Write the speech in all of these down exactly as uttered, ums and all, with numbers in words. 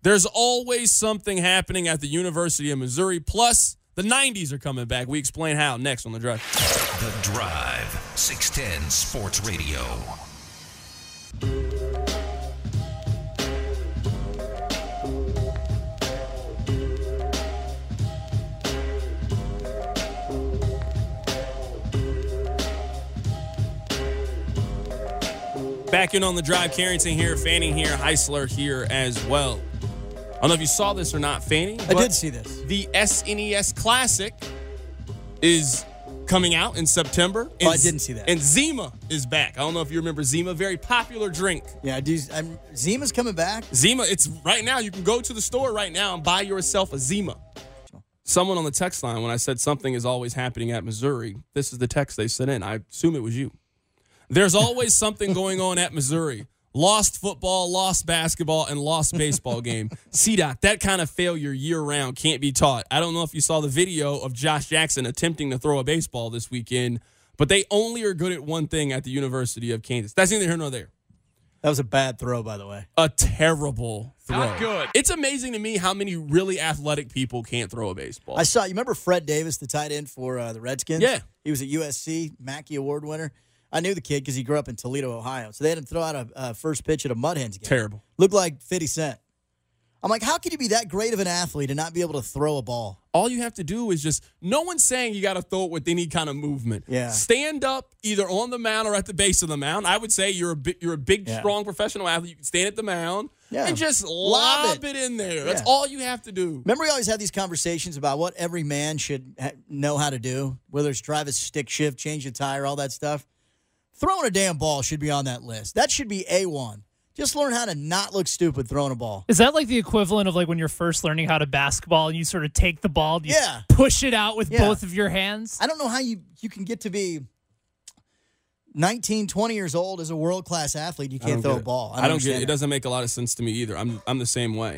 There's always something happening at the University of Missouri. Plus, the nineties are coming back. We explain how next on The Drive. The Drive, six ten Sports Radio. Back in on The Drive, Carrington here, Fanning here, Heisler here as well. I don't know if you saw this or not, Fanning. I did see this. The S N E S Classic is coming out in September. Oh, I didn't see that. And Zima is back. I don't know if you remember Zima, very popular drink. Yeah, I do. I'm, Zima's coming back. Zima, it's right now. You can go to the store right now and buy yourself a Zima. Someone on the text line, when I said something is always happening at Missouri, this is the text they sent in. I assume it was you. There's always something going on at Missouri. Lost football, lost basketball, and lost baseball game. C-Dot, that kind of failure year-round can't be taught. I don't know if you saw the video of Josh Jackson attempting to throw a baseball this weekend, but they only are good at one thing at the University of Kansas. That's neither here nor there. That was a bad throw, by the way. A terrible throw. Not good. It's amazing to me how many really athletic people can't throw a baseball. I saw, you remember Fred Davis, the tight end for uh, the Redskins? Yeah. He was at U S C, Mackey Award winner. I knew the kid because he grew up in Toledo, Ohio. So they had him throw out a uh, first pitch at a Mud Hens game. Terrible. Looked like fifty Cent. I'm like, how can you be that great of an athlete and not be able to throw a ball? All you have to do is just, no one's saying you got to throw it with any kind of movement. Yeah. Stand up either on the mound or at the base of the mound. I would say you're a, bi- you're a big, Yeah. strong professional athlete. You can stand at the mound Yeah. and just Lob lob it. it. in there. That's Yeah. all you have to do. Remember we always had these conversations about what every man should ha- know how to do, whether it's drive a stick shift, change a tire, all that stuff. Throwing a damn ball should be on that list. That should be A one. Just learn how to not look stupid throwing a ball. Is that like the equivalent of like when you're first learning how to basketball and you sort of take the ball, you Yeah. push it out with Yeah. both of your hands? I don't know how you, you can get to be nineteen, twenty years old as a world-class athlete. You I can't don't throw get a it. ball. I don't, get understand it. It that. doesn't make a lot of sense to me either. I'm I'm the same way.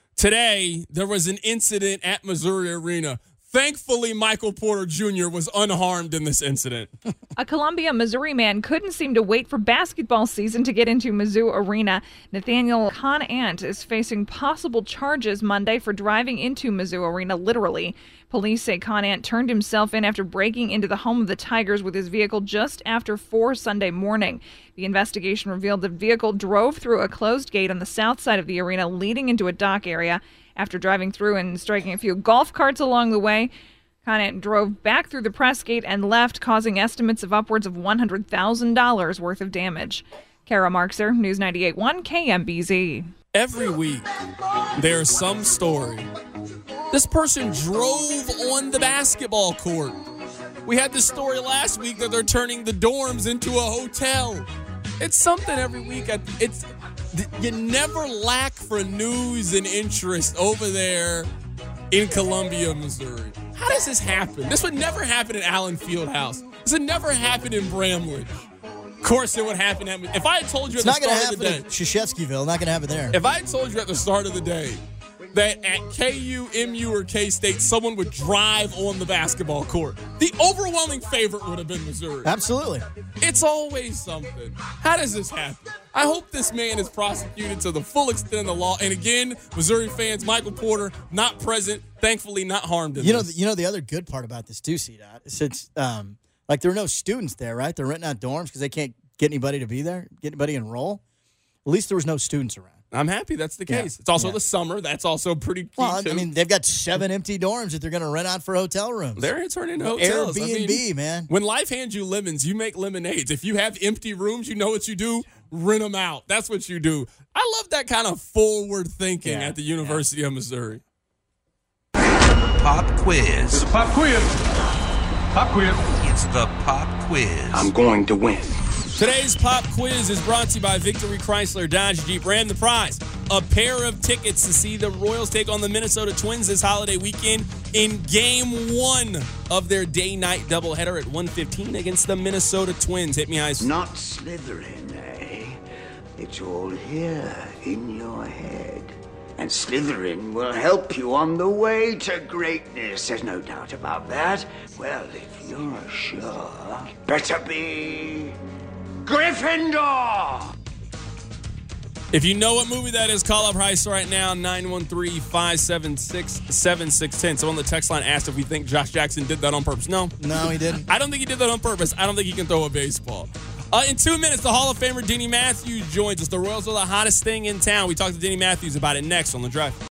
Today, there was an incident at Missouri Arena. Thankfully, Michael Porter Junior was unharmed in this incident. A Columbia, Missouri man couldn't seem to wait for basketball season to get into Mizzou Arena. Nathaniel Conant is facing possible charges Monday for driving into Mizzou Arena, literally. Police say Conant turned himself in after breaking into the home of the Tigers with his vehicle just after four Sunday morning. The investigation revealed the vehicle drove through a closed gate on the south side of the arena, leading into a dock area. After driving through and striking a few golf carts along the way, Conant drove back through the press gate and left, causing estimates of upwards of one hundred thousand dollars worth of damage. Kara Markser, News ninety-eight point one K M B Z. Every week, there's some story. This person drove on the basketball court. We had this story last week that they're turning the dorms into a hotel. It's something every week. It's you never lack for news and interest over there in Columbia, Missouri. How does this happen? This would never happen in Allen Fieldhouse. This would never happen in Bramlage. Of course, it would happen at. If I had told you It's at not the going to start of the happen day, in Krzyzewskiville. Not going to happen there. if I had told you at the start of the day that at K U, M U, or K-State, someone would drive on the basketball court, the overwhelming favorite would have been Missouri. Absolutely. It's always something. How does this happen? I hope this man is prosecuted to the full extent of the law. And again, Missouri fans, Michael Porter, not present, thankfully not harmed in You know, this. the, you know the other good part about this too, C-Dot, is it's um, like there are no students there, right? They're renting out dorms because they can't get anybody to be there, get anybody enroll. At least there was no students around. I'm happy that's the Yeah. case. It's also Yeah. the summer. That's also pretty key, Well, too. I mean, they've got seven empty dorms that they're going to rent out for hotel rooms. They're turning into hotels. I Airbnb, mean, man. When life hands you lemons, you make lemonades. If you have empty rooms, you know what you do? Rent them out. That's what you do. I love that kind of forward thinking Yeah, at the University of Missouri. Pop quiz. Pop quiz. Pop quiz. It's the pop quiz. I'm going to win. Today's pop quiz is brought to you by Victory Chrysler Dodge Jeep Ram. The prize, a pair of tickets to see the Royals take on the Minnesota Twins this holiday weekend in game one of their day-night doubleheader at one fifteen against the Minnesota Twins. Hit me, Ice. Not Slytherin, eh? It's all here in your head. And Slytherin will help you on the way to greatness. There's no doubt about that. Well, if you're sure, better be Gryffindor! If you know what movie that is, call up Heist right now, nine one three, five seven six, seven six one zero. Someone on the text line asked if we think Josh Jackson did that on purpose. No. No, he didn't. I don't think he did that on purpose. I don't think he can throw a baseball. Uh, in two minutes, the Hall of Famer Denny Matthews joins us. The Royals are the hottest thing in town. We talked to Denny Matthews about it next on The Drive.